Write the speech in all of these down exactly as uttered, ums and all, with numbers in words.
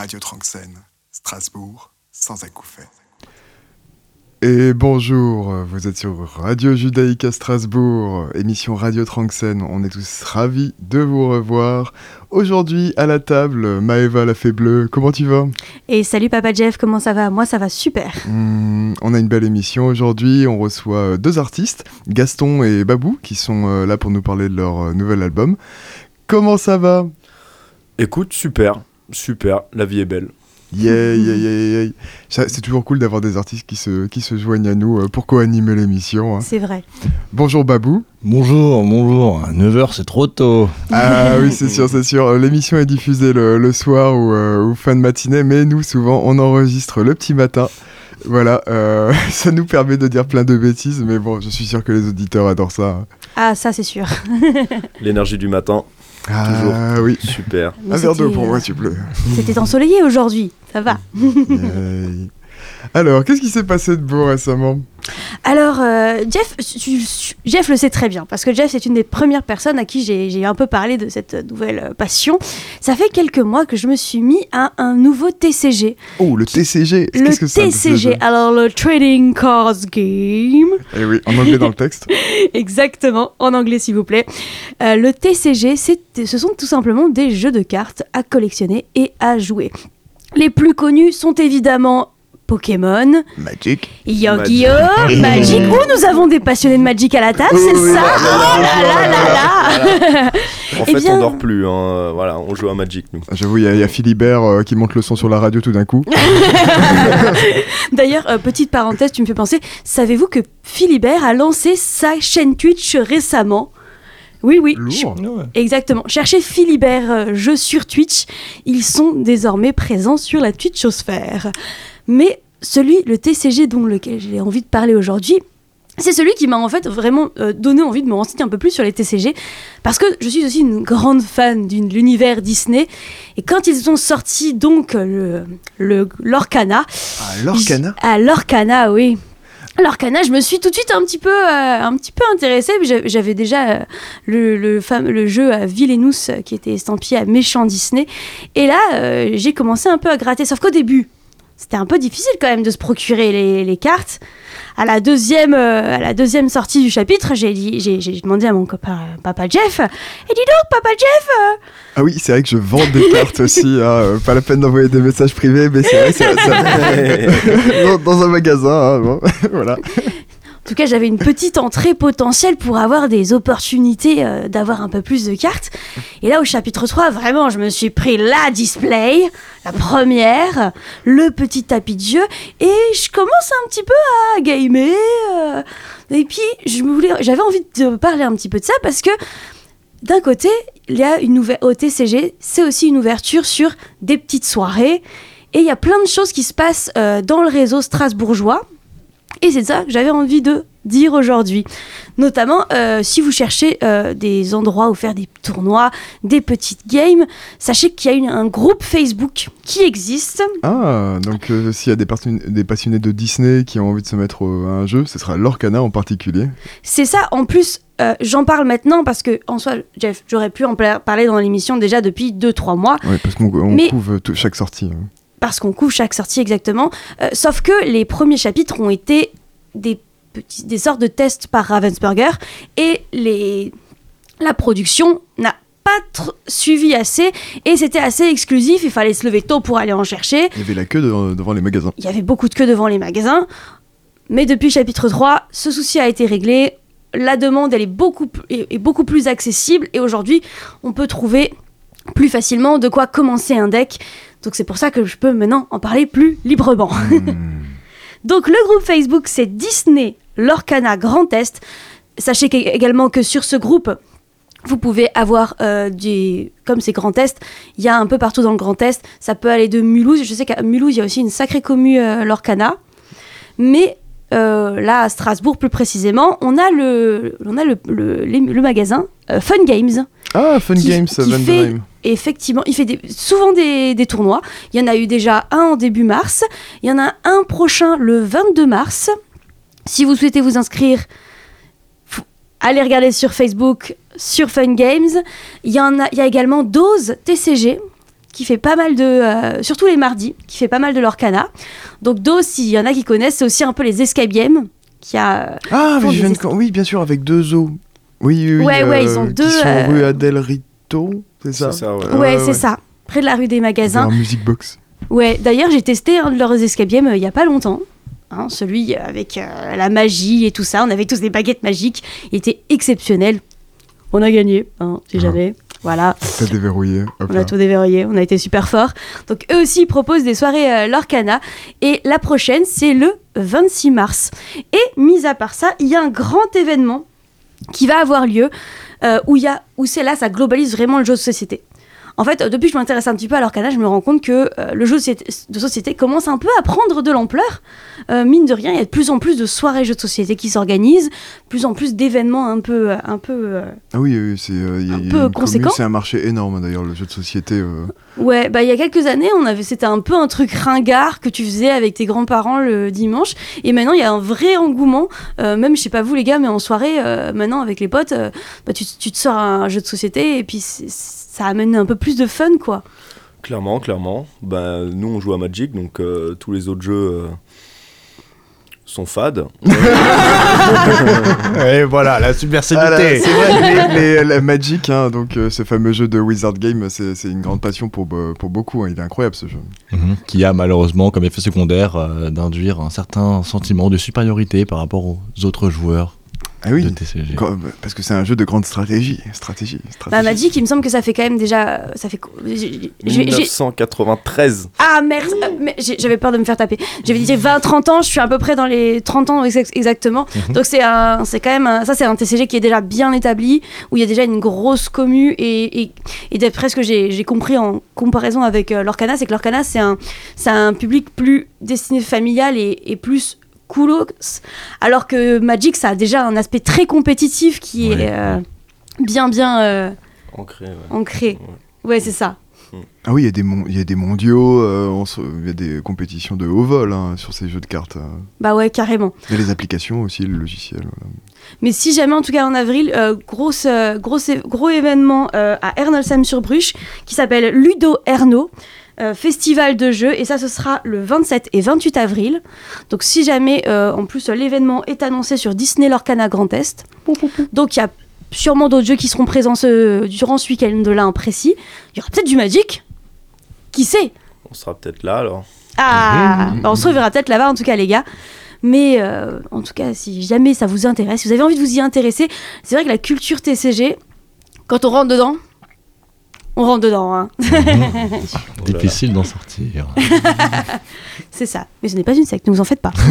Radio Tranxène, Strasbourg, sans acouphènes. Et bonjour, vous êtes sur Radio Judaïque à Strasbourg, émission Radio Tranxène. On est tous ravis de vous revoir. Aujourd'hui, à la table, Maëva la fée bleue, comment tu vas ? Et salut Papa Jeff, comment ça va ? Moi ça va super. Mmh, on a une belle émission aujourd'hui, on reçoit deux artistes, Gaston et Babou, qui sont là pour nous parler de leur nouvel album. Comment ça va ? Écoute, super, super, la vie est belle. Yeah, yeah, yeah, yeah. C'est toujours cool d'avoir des artistes qui se, qui se joignent à nous pour co-animer l'émission. Hein. C'est vrai. Bonjour Babou. Bonjour, bonjour. À neuf heures, c'est trop tôt. Ah oui, c'est sûr, c'est sûr. L'émission est diffusée le, le soir ou, euh, ou fin de matinée, mais nous, souvent, on enregistre le petit matin. Voilà, euh, ça nous permet de dire plein de bêtises, mais bon, je suis sûr que les auditeurs adorent ça. Hein. Ah, ça, c'est sûr. L'énergie du matin. Ah Toujours. Oui. Super. Mais un verre d'eau pour moi, s'il te plaît. C'était ensoleillé aujourd'hui, ça va. Yeah. Alors, qu'est-ce qui s'est passé de beau récemment ? Alors, euh, Jeff, tu, Jeff le sait très bien, parce que Jeff, c'est une des premières personnes à qui j'ai, j'ai un peu parlé de cette nouvelle passion. Ça fait quelques mois que je me suis mis à un nouveau T C G. Oh, le T C G. Le Qu'est-ce que c'est, T C G, alors le Trading Cards Game. Eh oui, en anglais dans le texte. Exactement, en anglais s'il vous plaît. Euh, le T C G, c'est, ce sont tout simplement des jeux de cartes à collectionner et à jouer. Les plus connus sont évidemment Pokémon, Magic, Yu-Gi-Oh, Magic. Oh, nous avons des passionnés de Magic à la table, oui, c'est oui, ça. Oh là là là là. En fait, bien... on dort plus. Hein. Voilà, on joue à Magic nous. J'avoue, il y, y a Philibert euh, qui monte le son sur la radio tout d'un coup. D'ailleurs, euh, petite parenthèse, tu me fais penser. Savez-vous que Philibert a lancé sa chaîne Twitch récemment ? Oui, oui. Lourd. Ch- Exactement. Cherchez Philibert euh, jeux sur Twitch. Ils sont désormais présents sur la Twitchosphère. Mais celui, le T C G dont lequel j'ai envie de parler aujourd'hui, c'est celui qui m'a en fait vraiment euh, donné envie de me renseigner un peu plus sur les T C G, parce que je suis aussi une grande fan de l'univers Disney, et quand ils ont sorti donc le, le Lorcana... Ah, Lorcana Ah, Lorcana, oui. Lorcana, je me suis tout de suite un petit peu, euh, un petit peu intéressée. J'avais déjà euh, le, le, fameux, le jeu à Villainous euh, qui était estampillé à méchant Disney. Et là, euh, j'ai commencé un peu à gratter. Sauf qu'au début, c'était un peu difficile quand même de se procurer les, les cartes. À la, deuxième, euh, à la deuxième sortie du chapitre, j'ai, dit, j'ai, j'ai demandé à mon copain euh, Papa Jeff. Et dis donc, Papa Jeff euh... Ah oui, c'est vrai que je vends des cartes aussi. Hein, pas la peine d'envoyer des messages privés, mais c'est vrai, c'est, c'est... dans, dans un magasin. Hein, bon, voilà. En tout cas, j'avais une petite entrée potentielle pour avoir des opportunités euh, d'avoir un peu plus de cartes. Et là, au chapitre trois, vraiment, je me suis pris la display, la première, le petit tapis de jeu, et je commence un petit peu à gamer. Euh, et puis, je voulais, j'avais envie de parler un petit peu de ça parce que, d'un côté, il y a une ouverture au T C G, c'est aussi une ouverture sur des petites soirées. Et il y a plein de choses qui se passent euh, dans le réseau strasbourgeois. Et c'est ça que j'avais envie de dire aujourd'hui. Notamment, euh, si vous cherchez euh, des endroits où faire des tournois, des petites games, sachez qu'il y a une, un groupe Facebook qui existe. Ah, donc euh, s'il y a des, person- des passionnés de Disney qui ont envie de se mettre euh, à un jeu, ce sera Lorcana en particulier. C'est ça, en plus, euh, j'en parle maintenant parce que, en soi, Jeff, j'aurais pu en pla- parler dans l'émission déjà depuis deux trois mois. Oui, parce qu'on on Mais... couvre tout, chaque sortie. Hein. Parce qu'on couvre chaque sortie exactement. Euh, sauf que les premiers chapitres ont été des, petits, des sortes de tests par Ravensburger et les, la production n'a pas tr- suivi assez et c'était assez exclusif. Il fallait se lever tôt pour aller en chercher. Il y avait la queue de, devant les magasins. Il y avait beaucoup de queues devant les magasins. Mais depuis chapitre trois, ce souci a été réglé. La demande elle est, beaucoup, est, est beaucoup plus accessible et aujourd'hui, on peut trouver plus facilement de quoi commencer un deck. Donc c'est pour ça que je peux maintenant en parler plus librement. Mmh. Donc le groupe Facebook, c'est Disney Lorcana Grand Est. Sachez également que sur ce groupe, vous pouvez avoir euh, des... Comme c'est Grand Est, il y a un peu partout dans le Grand Est. Ça peut aller de Mulhouse. Je sais qu'à Mulhouse, il y a aussi une sacrée commu euh, Lorcana. Mais euh, là, à Strasbourg, plus précisément, on a le, on a le, le, le, le magasin euh, Fun Games. Ah, Fun qui, Games, qui fait, effectivement, il fait des, souvent des, des tournois. Il y en a eu déjà un en début mars. Il y en a un prochain le vingt-deux mars. Si vous souhaitez vous inscrire, allez regarder sur Facebook, sur Fun Games. Il y, en a, il y a également Dose T C G qui fait pas mal de... Euh, surtout les mardis, qui fait pas mal de l'Orcana. Donc Do, s'il y en a qui connaissent, c'est aussi un peu les escape games. Qui a, ah, mais je viens de... esca... Oui, bien sûr, avec deux os. Oui, oui, ouais, euh, ouais, ils ont deux... Qui sont euh... rue Adèle Rito, c'est ça, c'est ça ouais. Ouais, ouais, c'est ouais. ça. Près de la rue des Magasins. Vers Music Box. Ouais, d'ailleurs, j'ai testé un de leurs escape games euh, il y a pas longtemps. Hein, celui avec euh, la magie et tout ça. On avait tous des baguettes magiques. Il était exceptionnel. On a gagné, hein, si ah. jamais. Voilà. T'as déverrouillé. Hop on là. a tout déverrouillé. On a été super forts. Donc, eux aussi proposent des soirées euh, Lorcana. Et la prochaine, c'est le vingt-six mars. Et, mis à part ça, il y a un grand événement qui va avoir lieu euh, où, y a, où c'est là, ça globalise vraiment le jeu de société. En fait, depuis que je m'intéresse un petit peu à l'Orcana, je me rends compte que euh, le jeu de société, de société commence un peu à prendre de l'ampleur. Euh, mine de rien, il y a de plus en plus de soirées jeux de société qui s'organisent, plus en plus d'événements un peu... Un peu euh, ah oui, oui c'est, euh, y a, un y a peu conséquent. Commune, c'est un marché énorme d'ailleurs, le jeu de société. Euh... Ouais, bah il y a quelques années, on avait, c'était un peu un truc ringard que tu faisais avec tes grands-parents le dimanche. Et maintenant, il y a un vrai engouement. Euh, même, je sais pas vous les gars, mais en soirée, euh, maintenant avec les potes, euh, bah, tu, tu te sors un jeu de société et puis c'est, ça amène un peu plus de fun, quoi. Clairement, clairement. Ben, nous, on joue à Magic, donc euh, tous les autres jeux euh, sont fades. Et voilà, la subversivité. Ah là, c'est vrai, les, les, la Magic, hein, donc euh, ce fameux jeu de Wizard Game, c'est, c'est une grande passion pour, pour beaucoup. Hein, il est incroyable ce jeu. Mmh, qui a malheureusement comme effet secondaire euh, d'induire un certain sentiment de supériorité par rapport aux autres joueurs. Ah oui, de T C G. Parce que c'est un jeu de grande stratégie. stratégie, stratégie. Bah, Magic, il me semble que ça fait quand même déjà. Ça fait. J'ai, j'ai, dix-neuf cent quatre-vingt-treize. Ah merde, mais j'avais peur de me faire taper. J'avais dit vingt trente ans, je suis à peu près dans les trente ans exactement. Mm-hmm. Donc c'est, un, c'est quand même. Un, ça, c'est un T C G qui est déjà bien établi, où il y a déjà une grosse commu. Et, et, et d'après ce que j'ai, j'ai compris en comparaison avec euh, l'Orcana, c'est que l'Orcana, c'est un, c'est un public plus destiné familial et, et plus. Coolos, alors que Magic ça a déjà un aspect très compétitif qui ouais. est euh, bien bien euh, ancré ouais. ancré ouais, ouais c'est ça. Ah oui, il y a des mon- il y a des mondiaux, il euh, y a des compétitions de haut vol hein, sur ces jeux de cartes. Euh. Bah ouais, carrément. Il y a les applications aussi, le logiciel. Voilà. Mais si jamais, en tout cas en avril, euh, grosse, euh, grosse, gros événement euh, à Ernolsheim-sur-Bruche qui s'appelle Ludo Erno. Euh, festival de jeux, et ça ce sera le vingt-sept et vingt-huit avril. Donc si jamais euh, en plus l'événement est annoncé sur Disney Lorcana Grand Est, donc il y a sûrement d'autres jeux qui seront présents ce, durant ce week-end là en précis. Il y aura peut-être du Magic, qui sait. On sera peut-être là alors. Ah, bah, on se reverra peut-être là-bas en tout cas les gars. Mais euh, en tout cas si jamais ça vous intéresse, si vous avez envie de vous y intéresser, c'est vrai que la culture T C G, quand on rentre dedans, on rentre dedans, hein. Mmh. Difficile d'en sortir. C'est ça. Mais ce n'est pas une secte, ne vous en faites pas.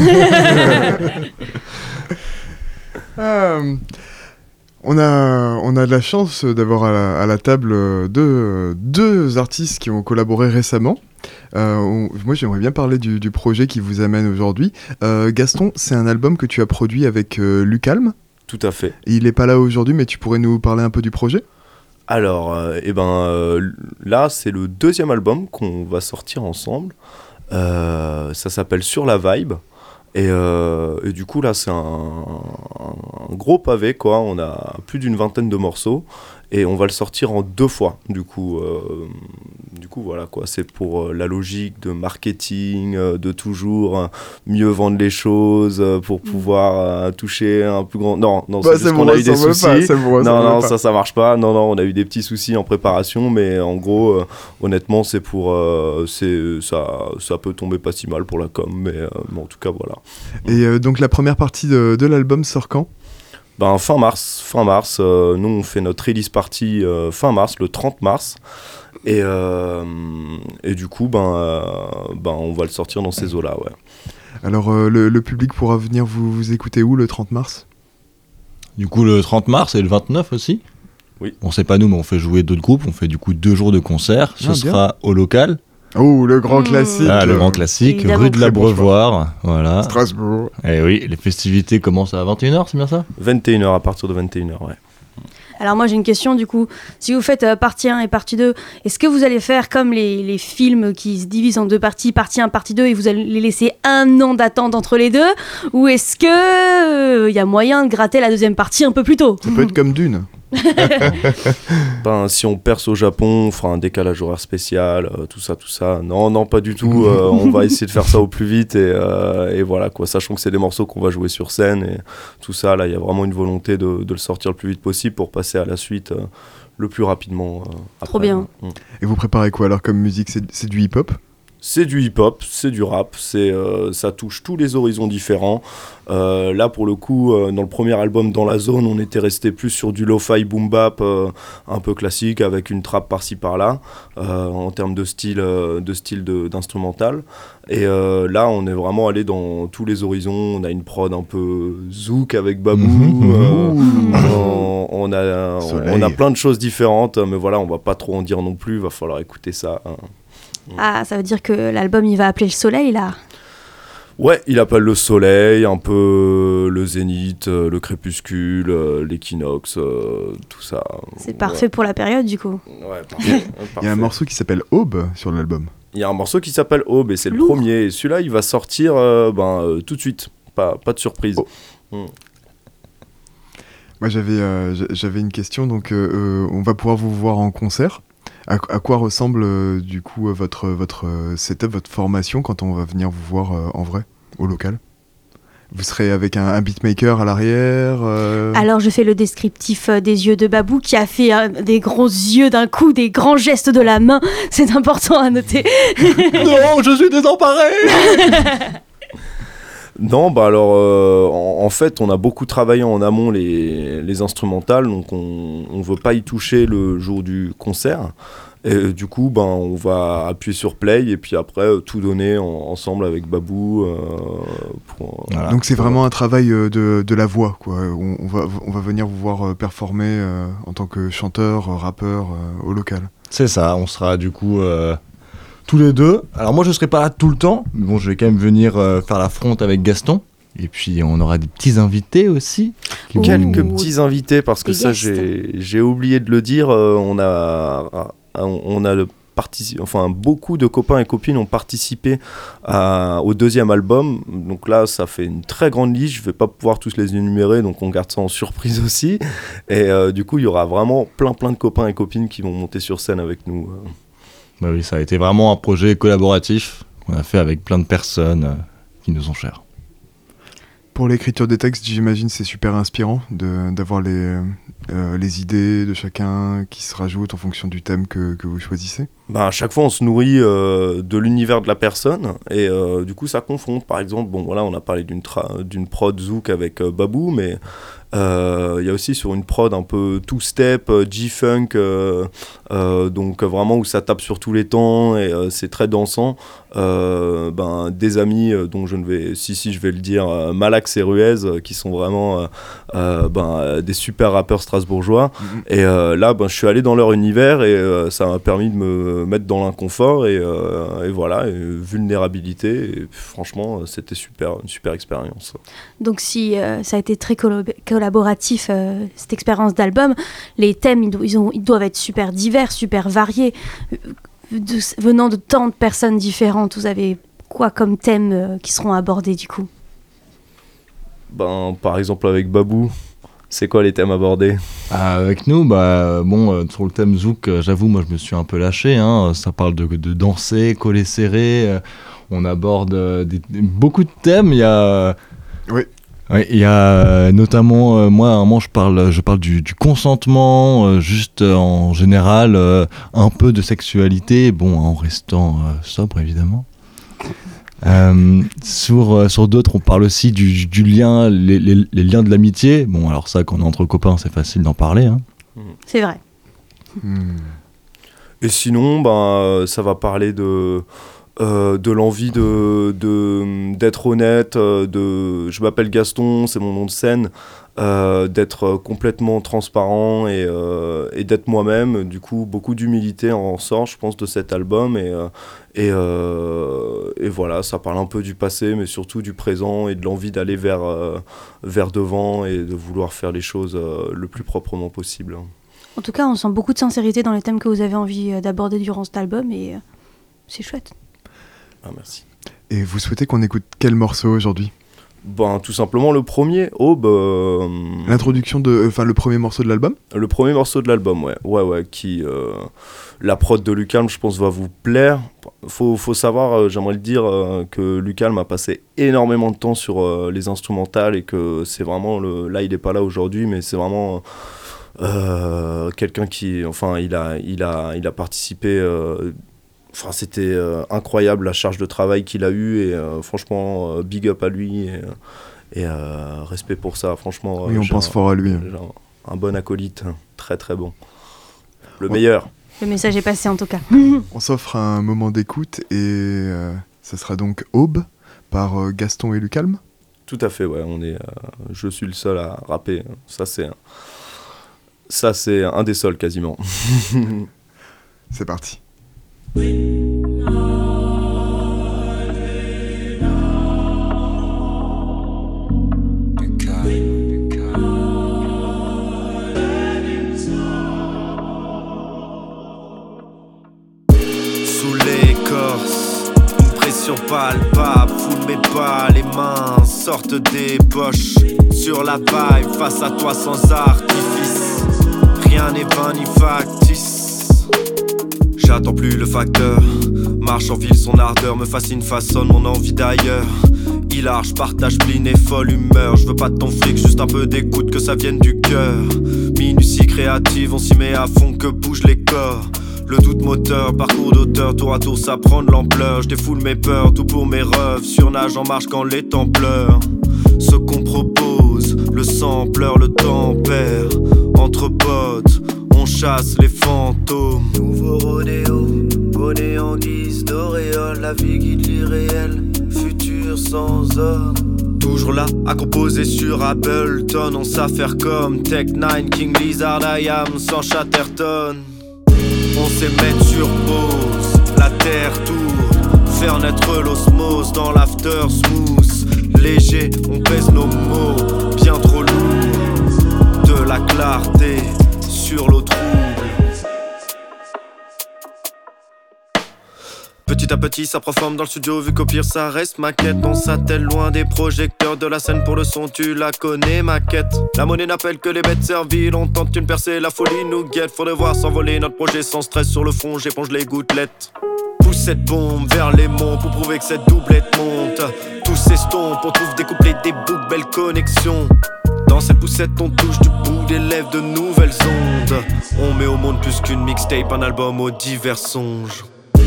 euh, on, a, on a de la chance d'avoir à la, à la table deux, deux artistes qui ont collaboré récemment. Euh, on, moi, j'aimerais bien parler du, du projet qui vous amène aujourd'hui. Euh, Gaston, c'est un album que tu as produit avec euh, Lucalm. Tout à fait. Et il n'est pas là aujourd'hui, mais tu pourrais nous parler un peu du projet ? Alors, euh, eh ben, euh, là, c'est le deuxième album qu'on va sortir ensemble. Euh, ça s'appelle Sur la Vibe. Et, euh, et du coup, là, c'est un, un gros pavé, quoi. On a plus d'une vingtaine de morceaux. Et on va le sortir en deux fois, du coup. Euh, du coup, voilà, quoi. C'est pour euh, la logique de marketing, euh, de toujours euh, mieux vendre les choses, euh, pour pouvoir euh, toucher un plus grand... Non, non, bah, c'est juste qu'on a eu des soucis. Pas, ça non, non, ça, ça marche pas. Non, non, on a eu des petits soucis en préparation, mais en gros, euh, honnêtement, c'est pour... Euh, c'est, ça, ça peut tomber pas si mal pour la com, mais, euh, mais en tout cas, voilà. Et euh, donc, la première partie de, de l'album sort quand ? Ben, fin mars, fin mars, euh, nous on fait notre release party euh, fin mars, le trente mars, et, euh, et du coup ben, euh, ben on va le sortir dans ces eaux-là, ouais. Alors euh, le, le public pourra venir vous, vous écouter où le trente mars ? Du coup le trente mars et le vingt-neuf aussi. Oui. On sait pas nous, mais on fait jouer d'autres groupes, on fait du coup deux jours de concert, ce ah, sera au local. Oh, le grand mmh. classique. Ah, le grand classique, évidemment. Rue de l'Abreuvoir, voilà. Strasbourg. Et oui, les festivités commencent à vingt et une heures, c'est bien ça ? vingt et une heures, à partir de vingt et une heures, ouais. Alors moi j'ai une question du coup, si vous faites euh, partie un et partie deux, est-ce que vous allez faire comme les, les films qui se divisent en deux parties, partie un, partie deux, et vous allez les laisser un an d'attente entre les deux ? Ou est-ce que il euh, y a moyen de gratter la deuxième partie un peu plus tôt ? Ça peut être comme Dune. Ben, si on perce au Japon, on fera un décalage horaire spécial, euh, tout ça, tout ça. Non, non, pas du tout. Euh, on va essayer de faire ça au plus vite et, euh, et voilà, quoi. Sachant que c'est des morceaux qu'on va jouer sur scène et tout ça, là, il y a vraiment une volonté de, de le sortir le plus vite possible pour passer à la suite euh, le plus rapidement. Euh, après. Trop bien. Mm. Et vous préparez quoi alors comme musique? C'est, c'est du hip-hop? C'est du hip-hop, c'est du rap, c'est, euh, ça touche tous les horizons différents. Euh, là, pour le coup, euh, dans le premier album, Dans la Zone, on était resté plus sur du lo-fi boom-bap, euh, un peu classique, avec une trappe par-ci par-là, euh, en termes de style, euh, de style de, d'instrumental. Et euh, là, on est vraiment allé dans tous les horizons. On a une prod un peu zouk avec Babou. Mmh. euh, on, on, a, on, Soleil. on a plein de choses différentes, mais voilà, on va pas trop en dire non plus, il va falloir écouter ça. Hein. Ah, ça veut dire que l'album, il va appeler le soleil, là. Ouais, il appelle le soleil, un peu le zénith, euh, le crépuscule, euh, l'équinoxe, euh, tout ça. C'est parfait pour la période, du coup. Ouais, parfait. Il y a un morceau qui s'appelle Aube sur l'album. Il y a un morceau qui s'appelle Aube et c'est le Lourd. premier. Et celui-là, il va sortir euh, ben, euh, tout de suite. Pas, pas de surprise. Oh. Mm. Moi j'avais, euh, j'a- j'avais une question, donc euh, euh, on va pouvoir vous voir en concert. À, à quoi ressemble euh, du coup euh, votre, votre euh, setup, votre formation quand on va venir vous voir euh, en vrai, au local? Vous serez avec un, un beatmaker à l'arrière euh, Alors, je fais le descriptif euh, des yeux de Babou, qui a fait euh, des gros yeux d'un coup, des grands gestes de la main. C'est important à noter. Non, je suis désemparé. Non, bah alors, euh, en, en fait, on a beaucoup travaillé en amont les, les instrumentales, donc on ne veut pas y toucher le jour du concert. Et euh, du coup, ben, on va appuyer sur play et puis après, euh, tout donner en- ensemble avec Babou. euh, pour, Voilà. Donc c'est vraiment un travail euh, de, de la voix, quoi. On, on va, on va venir vous voir euh, performer euh, en tant que chanteur, euh, rappeur euh, au local. C'est ça, on sera du coup euh, tous les deux. Alors moi je serai pas là tout le temps, mais bon je vais quand même venir euh, faire la fronte avec Gaston. Et puis on aura des petits invités aussi. qui vont- Quelques Ouh. petits invités, parce que Des ça, guests. j'ai j'ai oublié de le dire. euh, on a, on on a le partici- enfin, beaucoup de copains et copines ont participé à- au deuxième album. Donc là, ça fait une très grande liste. Je vais pas pouvoir tous les énumérer, donc on garde ça en surprise aussi. Et euh, du coup, il y aura vraiment plein, plein de copains et copines qui vont monter sur scène avec nous. euh. Bah oui, ça a été vraiment un projet collaboratif qu'on a fait avec plein de personnes euh, qui nous sont chères. Pour l'écriture des textes, j'imagine c'est super inspirant de, d'avoir les, euh, les idées de chacun qui se rajoutent en fonction du thème que, que vous choisissez. Ben, à chaque fois, on se nourrit euh, de l'univers de la personne et euh, du coup, ça confronte. Par exemple, bon, voilà, on a parlé d'une, tra- d'une prod zouk avec euh, Babou, mais euh, il y a aussi sur une prod un peu two-step, euh, G-funk, euh, euh, donc euh, vraiment où ça tape sur tous les temps et euh, c'est très dansant. Euh, ben, des amis euh, dont je ne vais, si, si, je vais le dire, euh, Malax et Ruez, euh, qui sont vraiment euh, euh, ben, euh, des super rappeurs strasbourgeois. Et euh, là, ben, je suis allé dans leur univers et euh, ça m'a permis de me mettre dans l'inconfort et, euh, et voilà, et vulnérabilité. Et franchement, c'était super, une super expérience. Donc, si euh, ça a été très collab- collaboratif, euh, cette expérience d'album, les thèmes, ils, do- ils ont- ils doivent être super divers, super variés. Euh, de- venant de tant de personnes différentes, vous avez quoi comme thèmes euh, qui seront abordés, du coup? Ben, par exemple, avec Babou, c'est quoi les thèmes abordés? Ah, avec nous, bah, bon, euh, sur le thème Zouk, euh, j'avoue, moi je me suis un peu lâché. Hein, ça parle de, de danser, coller serré. euh, on aborde euh, des- des- beaucoup de thèmes. Il y a. Oui. Ouais, il y a euh, notamment, euh, moi, à un moment, je parle, je parle du, du consentement, euh, juste euh, en général, euh, un peu de sexualité, bon, en restant euh, sobre, évidemment. Euh, sur euh, sur d'autres, on parle aussi du, du lien, les, les- les liens de l'amitié. Bon, alors ça, quand on est entre copains, c'est facile d'en parler. Hein. C'est vrai. Hmm. Et sinon, ben, euh, ça va parler de, euh, de l'envie de, de, d'être honnête, euh, de, je m'appelle Gaston, c'est mon nom de scène, euh, d'être complètement transparent et, euh, et d'être moi-même. Du coup, beaucoup d'humilité en ressort, je pense, de cet album. Et, euh, et, euh, et voilà, ça parle un peu du passé, mais surtout du présent et de l'envie d'aller vers, euh, vers devant et de vouloir faire les choses euh, le plus proprement possible. En tout cas, on sent beaucoup de sincérité dans les thèmes que vous avez envie euh, d'aborder durant cet album et euh, c'est chouette. Ah, merci. Et vous souhaitez qu'on écoute quel morceau aujourd'hui? Ben, tout simplement le premier, Aube. euh, L'introduction de... Enfin, le premier morceau de l'album. Le premier morceau de l'album, ouais. Ouais, ouais, qui... euh, la prod de Lucalm, je pense, va vous plaire. Faut, faut savoir, euh, j'aimerais le dire, euh, que Lucalm a passé énormément de temps sur euh, les instrumentales et que c'est vraiment... Le... Là, il est pas là aujourd'hui, mais c'est vraiment... Euh, quelqu'un qui... Enfin, il a, il a, il a participé... Euh, Enfin, c'était euh, incroyable la charge de travail qu'il a eue et euh, franchement, euh, big up à lui et, et euh, respect pour ça. Franchement, Oui, euh, on j'ai pense un, fort à lui. j'ai un, un bon acolyte, très très bon. Le Ouais. meilleur. Le message est passé en tout cas. On s'offre un moment d'écoute et euh, ça sera donc Aube par euh, Gaston et Lucalm. Tout à fait, ouais. On est, euh, je suis le seul à rapper. Ça, c'est un, ça, c'est un des seuls quasiment. C'est parti. Sous l'écorce, une pression palpable, foule mes pas, les mains sortent des poches. Sur la paille, face à toi sans artifice, rien n'est vain ni factice. J'attends plus le facteur, marche en ville, son ardeur me fascine, façonne mon envie d'ailleurs. Hilar, je partage spleen et folle humeur. Je veux pas de ton fric, juste un peu d'écoute, que ça vienne du cœur. Minutie créative, on s'y met à fond, que bougent les corps. Le doute moteur, parcours d'auteur, tour à tour ça prend de l'ampleur. Je défoule mes peurs, tout pour mes rêves. Surnage en marche quand les temps pleurent. Ce qu'on propose, le sang pleure, le temps perd. Entre potes, on chasse les fantômes. Nouveau rodéo, bonnet en guise d'auréole. La vie guide l'irréel, futur sans ordre. Toujours là, à composer sur Ableton. On s'affaire comme Tech neuf, King Lizard, I Am sans Chatterton. On sait mettre sur pause, la terre tourne, faire naître l'osmose dans l'after smooth. Léger, on pèse nos mots, bien trop lourd. De la clarté sur l'eau trouble. Petit à petit ça proforme dans le studio, vu qu'au pire ça reste maquette. On s'attelle loin des projecteurs de la scène pour le son, tu la connais ma quête. La monnaie n'appelle que les bêtes serviles, on tente une percée, la folie nous guette. Faut devoir s'envoler notre projet sans stress, sur le fond j'éponge les gouttelettes. Pousse cette bombe vers les monts pour prouver que cette doublette monte. Tous s'estompent, on trouve des couplets, des boucles, belle connexion. Dans cette poussette on touche du bout des lèvres de nouvelles ondes. On met au monde plus qu'une mixtape, un album aux divers songes.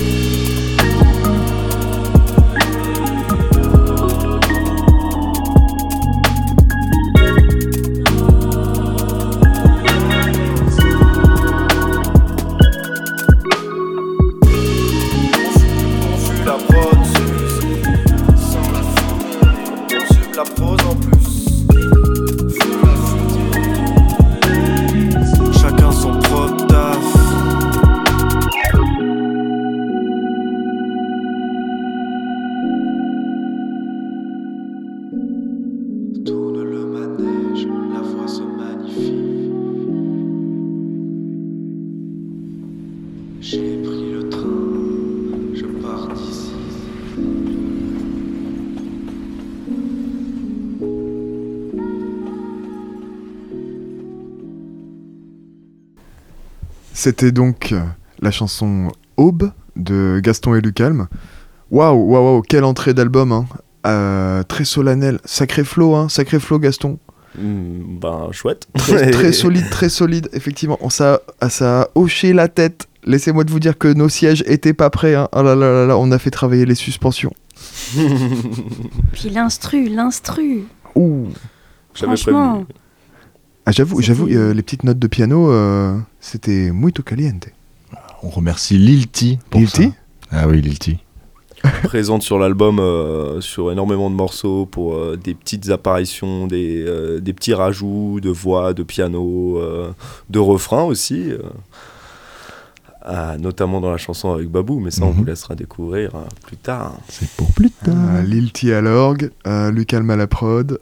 C'était donc la chanson Aube de Gaston et Lucalm. Waouh, waouh, waouh, quelle entrée d'album, hein. Euh, très solennel, sacré flow, hein, sacré flow Gaston. Mmh, ben chouette. Très, très solide, très solide, effectivement. On, ça, ça a hoché la tête. Laissez-moi de vous dire que nos sièges étaient pas prêts, hein. Oh là là là là, on a fait travailler les suspensions. Puis l'instru, l'instru. Ouh. J'avais Franchement. prévenu. Ah, j'avoue, C'était- j'avoue, euh, les petites notes de piano, euh, c'était muito caliente. On remercie Lil T pour Lil T ça. Ah oui, Lil T. Présente sur l'album, euh, sur énormément de morceaux, pour euh, des petites apparitions, des, euh, des petits rajouts de voix, de piano, euh, de refrains aussi. euh, ah, notamment dans la chanson avec Babou, mais ça on Mhm. vous laissera découvrir euh, plus tard. C'est pour plus tard. Euh, Lil T à l'orgue, euh, Lucalm à la prod.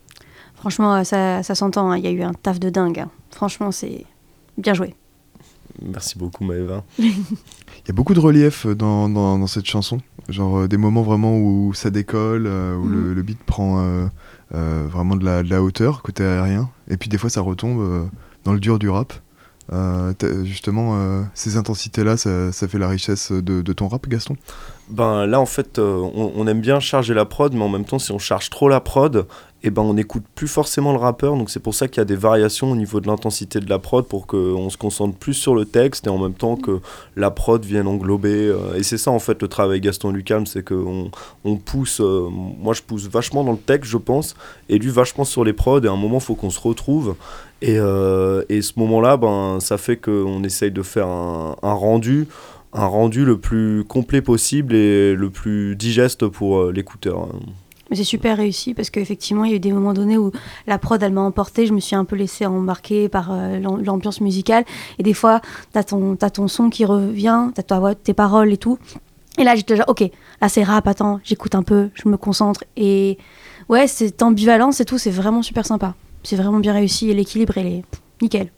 Franchement, euh, ça, ça s'entend, hein, il y a eu un taf de dingue, hein. Franchement, c'est bien joué. Merci beaucoup Maëva. Il y a beaucoup de relief dans, dans, dans cette chanson, genre euh, des moments vraiment où ça décolle, euh, où mm. le, le beat prend euh, euh, vraiment de la, de la hauteur côté aérien, et puis des fois ça retombe euh, dans le dur du rap. Euh, justement, euh, ces intensités-là, ça, ça fait la richesse de, de ton rap, Gaston ? Ben là, en fait, euh, on, on aime bien charger la prod, mais en même temps, si on charge trop la prod, eh ben, on n'écoute plus forcément le rappeur. Donc c'est pour ça qu'il y a des variations au niveau de l'intensité de la prod, pour qu'on se concentre plus sur le texte et en même temps que la prod vienne englober. Euh, et c'est ça, en fait, le travail avec Gaston Lucalme, c'est qu'on on pousse, euh, moi je pousse vachement dans le texte, je pense, et lui vachement sur les prods, et à un moment, il faut qu'on se retrouve. Et, euh, et ce moment-là, ben, ça fait qu'on essaye de faire un, un rendu, un rendu le plus complet possible et le plus digeste pour euh, l'écouteur. Mais c'est super réussi parce qu'effectivement, il y a eu des moments donnés où la prod, elle m'a emportée, je me suis un peu laissée embarquer par euh, l'ambiance musicale. Et des fois, t'as ton, t'as ton son qui revient, t'as ta voix, tes paroles et tout. Et là, j'étais déjà, ok, là c'est rap, attends, j'écoute un peu, je me concentre. Et ouais, cette ambivalence et tout, c'est vraiment super sympa. C'est vraiment bien réussi et l'équilibre, il est nickel.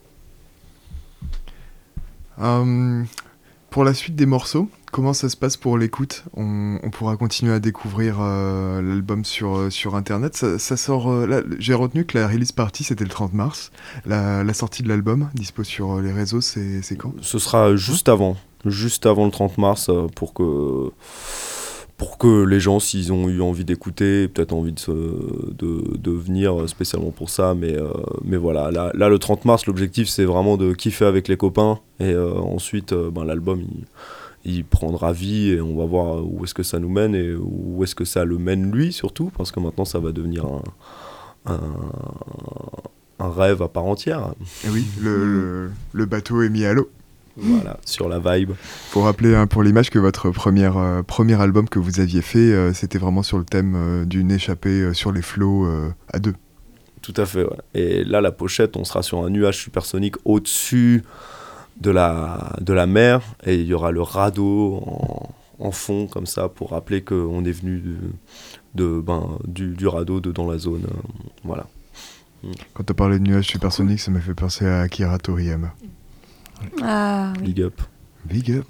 Um, pour la suite des morceaux, comment ça se passe pour l'écoute ? on, on pourra continuer à découvrir euh, l'album sur, euh, sur Internet. Ça, ça sort, euh, là, j'ai retenu que la release party, c'était le trente mars. La, la sortie de l'album, dispo sur les réseaux, c'est, c'est quand ? Ce sera juste avant, juste avant le trente mars, pour que... pour que les gens, s'ils ont eu envie d'écouter, peut-être envie de, se, de, de venir spécialement pour ça, mais, euh, mais voilà, là, là le trente mars, l'objectif c'est vraiment de kiffer avec les copains, et euh, ensuite euh, ben, l'album il, il prendra vie et on va voir où est-ce que ça nous mène et où est-ce que ça le mène lui surtout, parce que maintenant ça va devenir un, un, un rêve à part entière. Et oui, le, le, le bateau est mis à l'eau. Voilà, sur la vibe. Faut rappeler hein, pour l'image que votre première, euh, premier album que vous aviez fait, euh, c'était vraiment sur le thème euh, d'une échappée euh, sur les flots euh, à deux. Tout à fait, ouais. Et là, la pochette, on sera sur un nuage supersonique au-dessus de la, de la mer, et il y aura le radeau en, en fond, comme ça, pour rappeler qu'on est venu de, de, ben, du, du radeau de dans la zone. Euh, voilà. Quand tu as parlé de nuage supersonique, ça m'a fait penser à Akira Toriyama. Ah oui. Big up. Big up.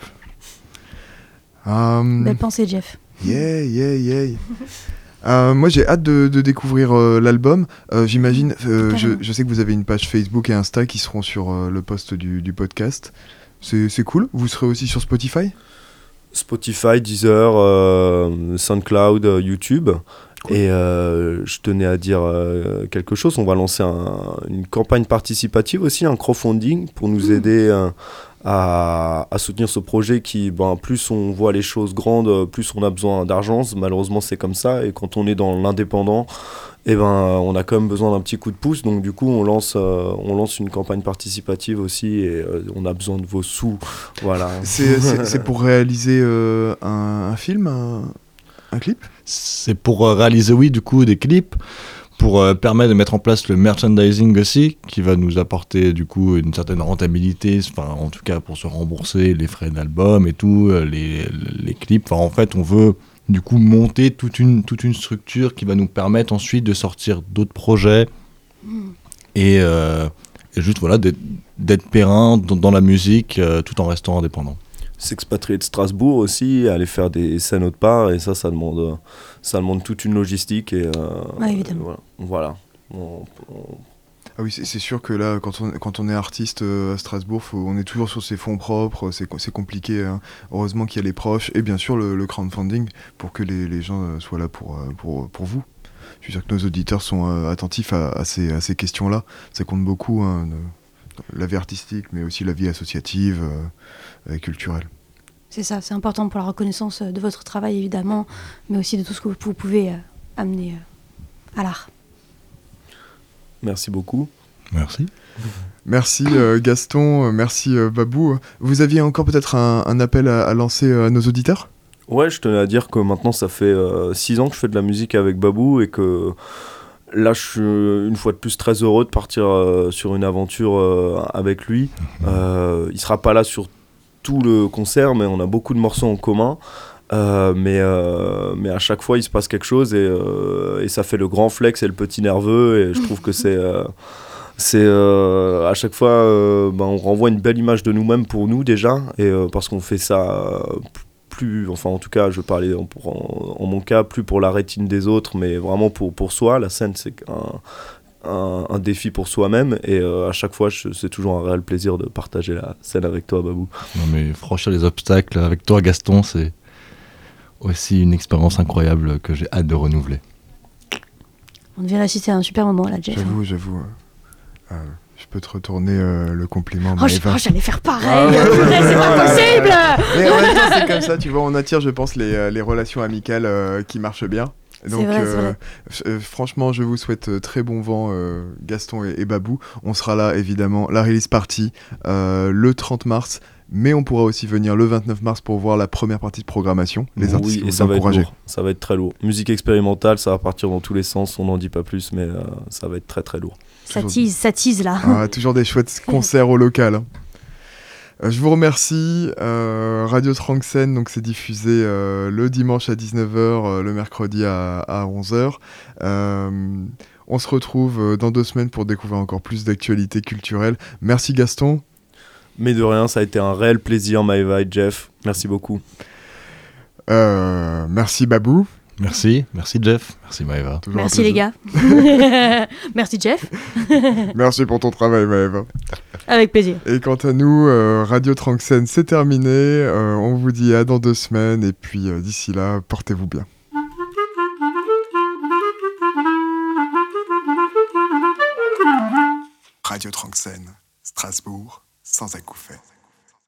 Um, Belle pensée, Jeff. Yeah, yeah, yeah. euh, moi, j'ai hâte de, de découvrir euh, l'album. Euh, j'imagine, euh, je, je sais que vous avez une page Facebook et Insta qui seront sur euh, le post du, du podcast. C'est, c'est cool. Vous serez aussi sur Spotify ? Spotify, Deezer, euh, SoundCloud, euh, YouTube. Cool. Et euh, je tenais à dire euh, quelque chose. On va lancer un, une campagne participative aussi, un crowdfunding pour nous mmh. aider euh, à, à soutenir ce projet qui, ben, plus on voit les choses grandes, plus on a besoin d'argent. Malheureusement, c'est comme ça. Et quand on est dans l'indépendant, eh ben, on a quand même besoin d'un petit coup de pouce. Donc du coup, on lance, euh, on lance une campagne participative aussi et euh, on a besoin de vos sous. Voilà. C'est, c'est, c'est pour réaliser euh, un, un film, un, un clip ? C'est pour euh, réaliser, oui, du coup, des clips, pour euh, permettre de mettre en place le merchandising aussi, qui va nous apporter, du coup, une certaine rentabilité, enfin, en tout cas, pour se rembourser les frais d'album et tout, euh, les, les clips. Enfin, en fait, on veut... du coup monter toute une, toute une structure qui va nous permettre ensuite de sortir d'autres projets mmh. et, euh, et juste voilà, d'être, d'être périn dans, dans la musique euh, tout en restant indépendant. S'expatrier de Strasbourg aussi, aller faire des scènes autre part, et ça, ça demande, ça demande toute une logistique. Et, euh, ouais, évidemment. Et voilà. voilà. On, on... Ah oui, c'est, c'est sûr que là, quand on, quand on est artiste euh, à Strasbourg, faut, on est toujours sur ses fonds propres, c'est, c'est compliqué. Hein. Heureusement qu'il y a les proches et bien sûr le, le crowdfunding pour que les, les gens euh, soient là pour, euh, pour, pour vous. Je suis sûr que nos auditeurs sont euh, attentifs à, à, ces, à ces questions-là. Ça compte beaucoup, hein, de, la vie artistique, mais aussi la vie associative euh, et culturelle. C'est ça, c'est important pour la reconnaissance de votre travail évidemment, mais aussi de tout ce que vous pouvez euh, amener euh, à l'art. Merci beaucoup. Merci. Merci euh, Gaston, euh, merci euh, Babou. Vous aviez encore peut-être un, un appel à, à lancer à nos auditeurs ? Ouais, je tenais à dire que maintenant ça fait euh, six ans que je fais de la musique avec Babou et que là je suis une fois de plus très heureux de partir euh, sur une aventure euh, avec lui. Euh, il sera pas là sur tout le concert, mais on a beaucoup de morceaux en commun. Euh, mais, euh, mais à chaque fois il se passe quelque chose et, euh, et ça fait le grand flex et le petit nerveux et je trouve que c'est, euh, C'est euh, à chaque fois, euh, ben, on renvoie une belle image de nous-mêmes pour nous déjà, et euh, parce qu'on fait ça euh, plus, enfin en tout cas, je parlais en, en, en mon cas, plus pour la rétine des autres, mais vraiment pour, pour soi. La scène, c'est un, un, un défi pour soi-même, et euh, à chaque fois, je, c'est toujours un réel plaisir de partager la scène avec toi, Babou. Non mais franchir les obstacles avec toi, Gaston, c'est aussi une expérience incroyable que j'ai hâte de renouveler. On devait réciter un super moment là, Jeff. J'avoue, j'avoue. Euh, euh, je peux te retourner euh, le compliment. Oh, je- Maëva. oh, j'allais faire pareil. Ah ouais, Purée, ouais, c'est ouais, pas ouais, possible. Mais en même temps, c'est comme ça, tu vois, on attire, je pense, les, euh, les relations amicales euh, qui marchent bien. Donc, vrai, c'est euh, vrai. f- euh, franchement, je vous souhaite euh, très bon vent, euh, Gaston et, et Babou. On sera là, évidemment, la release party euh, le trente mars. Mais on pourra aussi venir le vingt-neuf mars pour voir la première partie de programmation. Les artistes Oui, que et vous ça va être encouragez. lourd. Ça va être très lourd. Musique expérimentale, ça va partir dans tous les sens. On n'en dit pas plus, mais euh, ça va être très très lourd. Ça tease, ça tease là. Ah, toujours des chouettes concerts au local. hein. Euh, je vous remercie. Euh, Radio Tranxène, donc c'est diffusé euh, le dimanche à dix-neuf heures, euh, le mercredi à, à onze heures. Euh, on se retrouve euh, dans deux semaines pour découvrir encore plus d'actualités culturelles. Merci Gaston. Mais de rien, ça a été un réel plaisir, Maëva et Jeff. Merci beaucoup. Euh, merci Babou. Merci, merci Jeff, merci Maëva. Toujours un Merci les plaisir. gars. Merci Jeff. Merci pour ton travail Maëva. Avec plaisir. Et quant à nous, euh, Radio Tranxène, c'est terminé. Euh, on vous dit à dans deux semaines. Et puis euh, d'ici là, portez-vous bien. Radio Tranxène, Strasbourg, sans acouphènes.